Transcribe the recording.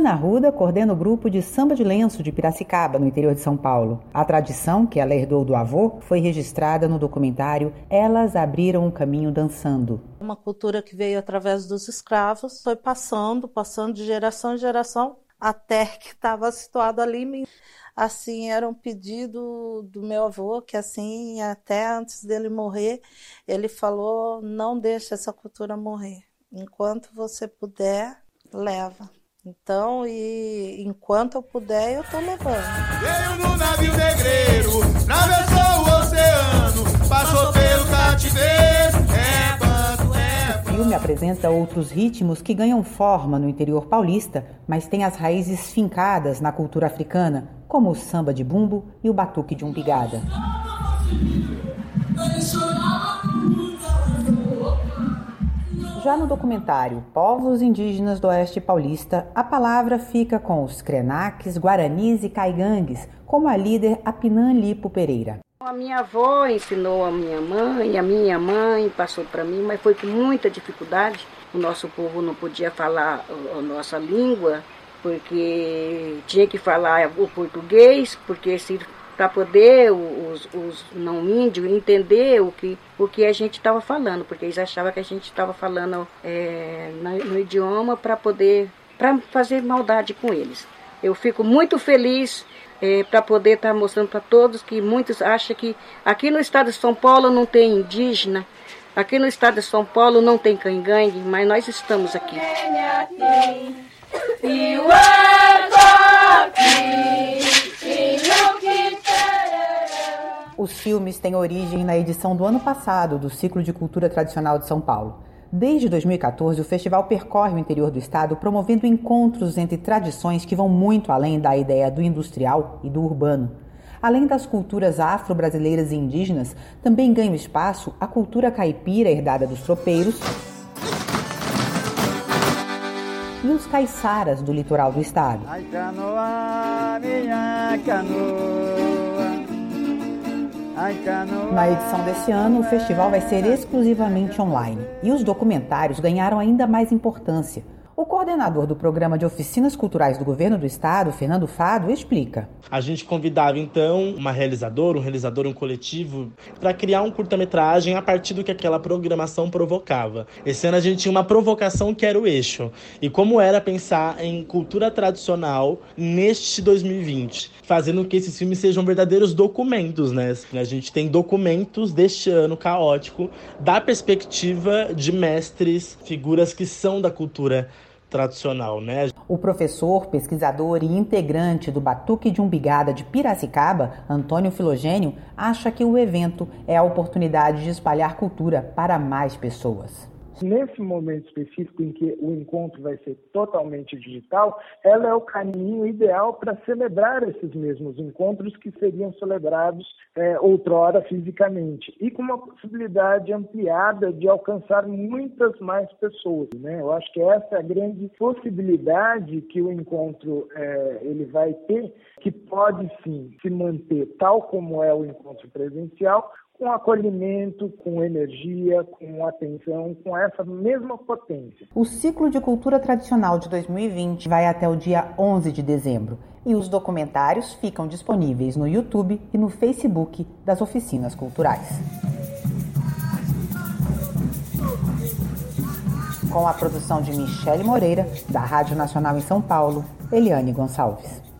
Ana Arruda coordena o grupo de samba de lenço de Piracicaba, no interior de São Paulo. A tradição, que ela herdou do avô, foi registrada no documentário Elas Abriram o Caminho Dançando. Uma cultura que veio através dos escravos, foi passando de geração em geração, até que estava situado ali. Assim, era um pedido do meu avô, que assim, até antes dele morrer, ele falou, não deixe essa cultura morrer. Enquanto você puder, leva. Então, enquanto eu puder, eu tô levando. Veio no navio negreiro, atravessou o oceano, passou pelo cativeiro, O filme apresenta outros ritmos que ganham forma no interior paulista, mas têm as raízes fincadas na cultura africana, como o samba de bumbo e o batuque de umbigada. Já no documentário Povos Indígenas do Oeste Paulista, a palavra fica com os krenaques, guaranis e caigangues, como a líder Apinã Lipo Pereira. A minha avó ensinou a minha mãe passou para mim, mas foi com muita dificuldade. O nosso povo não podia falar a nossa língua, porque tinha que falar o português, porque para poder os não índios entender o que a gente estava falando, porque eles achavam que a gente estava falando no idioma para fazer maldade com eles. Eu fico muito feliz para poder estar mostrando para todos que muitos acham que aqui no estado de São Paulo não tem indígena, aqui no estado de São Paulo não tem cangangue, mas nós estamos aqui. Os filmes têm origem na edição do ano passado do Ciclo de Cultura Tradicional de São Paulo. Desde 2014, o festival percorre o interior do estado promovendo encontros entre tradições que vão muito além da ideia do industrial e do urbano. Além das culturas afro-brasileiras e indígenas, também ganha espaço a cultura caipira herdada dos tropeiros e os caiçaras do litoral do estado. Ai, canoa, minha canoa. Na edição desse ano, o festival vai ser exclusivamente online e os documentários ganharam ainda mais importância. O coordenador do Programa de Oficinas Culturais do Governo do Estado, Fernando Fado, explica. A gente convidava, então, um realizador, um coletivo, para criar um curta-metragem a partir do que aquela programação provocava. Esse ano a gente tinha uma provocação que era o eixo. E como era pensar em cultura tradicional neste 2020, fazendo com que esses filmes sejam verdadeiros documentos, né? A gente tem documentos deste ano caótico da perspectiva de mestres, figuras que são da cultura tradicional, né? O professor, pesquisador e integrante do Batuque de Umbigada de Piracicaba, Antônio Filogênio, acha que o evento é a oportunidade de espalhar cultura para mais pessoas. Nesse momento específico em que o encontro vai ser totalmente digital, ela é o caminho ideal para celebrar esses mesmos encontros que seriam celebrados outrora fisicamente e com uma possibilidade ampliada de alcançar muitas mais pessoas, né? Eu acho que essa é a grande possibilidade que o encontro ele vai ter, que pode sim se manter tal como é o encontro presencial, com acolhimento, com energia, com atenção, com essa mesma potência. O Ciclo de Cultura Tradicional de 2020 vai até o dia 11 de dezembro e os documentários ficam disponíveis no YouTube e no Facebook das Oficinas Culturais. Com a produção de Michele Moreira, da Rádio Nacional em São Paulo, Eliane Gonçalves.